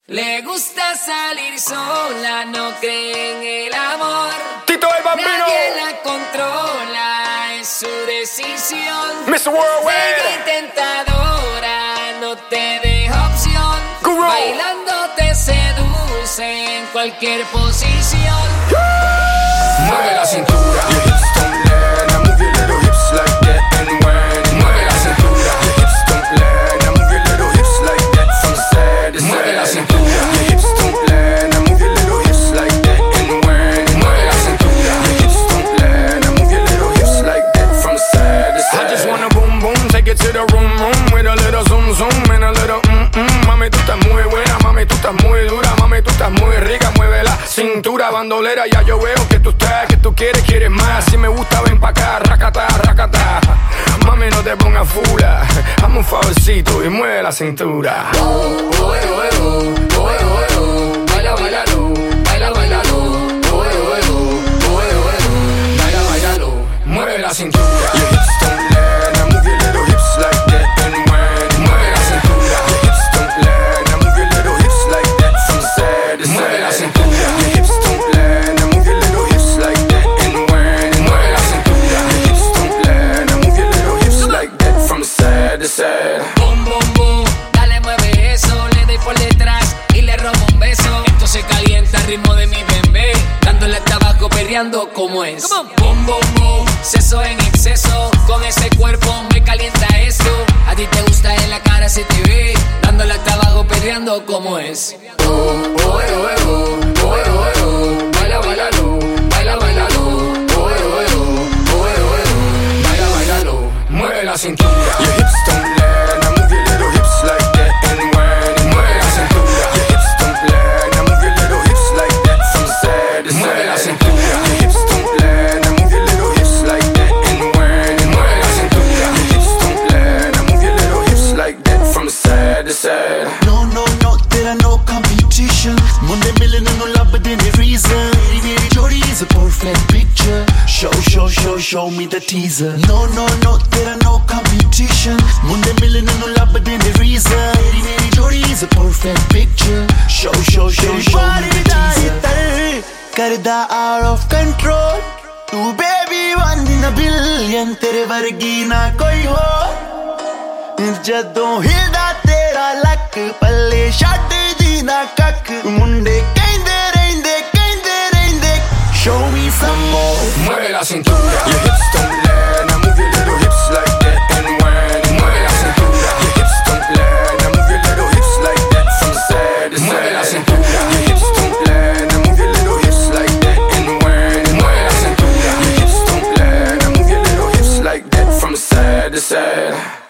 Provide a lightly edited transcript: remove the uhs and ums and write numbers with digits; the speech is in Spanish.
Le gusta salir sola, no cree en el amor. Tito el Bambino. Nadie la controla, es su decisión. Mr. Worldwide. Bella y tentadora, no te deja opción. Guru. Bailando te seduce en cualquier posición. Mueve la cintura. Your hips don't lie. Now move your little hips like that and whine. Mueve la cintura. Your hips don't lie. Now move your little hips like that from side to side. Mueve la cintura. Your hips don't lie. Now move your little hips like that and whine. Mueve la cintura. Your hips don't lie. Now move your little hips like that from side to side. I just wanna boom boom, take it to the room room with a little zoom zoom and a little Mami, tú estás muy buena, mami, tú estás muy dura, mami, tú estás muy rica, mueve la cintura, bandolera, ya yo veo que tú estás, que tú quieres más. Si me gusta, ven pa' acá, racata, racata. Mami, no te pongas fula, hazme un favorcito y mueve la cintura. Baila, bailalo, baila, bailalo. Baila, bailalo, mueve la cintura. Your hips don't lie, now move your little hips like that and whine. Mueve la cintura. Your hips don't lie, now move your little hips like that from side to side. Mueve la cintura. Your hips don't lie, now move your little hips like that and whine. Mueve la cintura. Your hips don't lie, now move your little hips like that from side to side. Boom, boom, boom, dale, mueve eso. Le doy por detrás y le robo un beso. Esto se calienta al ritmo de mi bebé, dándole hasta abajo, perreando como es. Boom, boom, boom, seso en exceso. Con ese cuerpo me calienta eso. A ti te gusta, en la cara se te ve, dándole hasta abajo, perreando como es. Baila, bailalo, baila, bailalo. Baila, bailalo, mueve la cintura. Your hips don't lie, now move your little hips like that and whine. Mueve la cintura. Your hips don't lie, now move your little hips like that from side to side. Mueve la cintura. Your hips don't lie, now move your little hips like that and whine. Mueve la cintura. Your hips don't lie, now move your little hips like that from side to side. No, no, no, there are no competition. Munde milne no labde ne reason. Meri jodi is a perfect picture. Show me the teaser. No, no, no, there are no competition. Munde milne no labde ne reason. Meri jodi is a perfect picture. Show me the teaser. Karda out of control. Tu baby one in a billion. Tere vargi na koi ho. ਜਦੋਂ ਹਿਲਦਾ ਤੇਰਾ ਲੱਕ ਪੱਲੇ ਛੱਡ ਦੀ ਨਾ ਕੱਖ ਮੁੰਡੇ ਕਹਿੰਦੇ ਰਹਿੰਦੇ show me some more. Mueve la cintura. Your hips don't lie, now move your little hips like that and whine. Mueve la cintura. Your hips don't lie, now move your little hips like that from side to side. Mueve la cintura. Your hips don't lie, now move your little hips like that and whine. Mueve la cintura. Your hips don't lie, now move your little hips like that from side to side.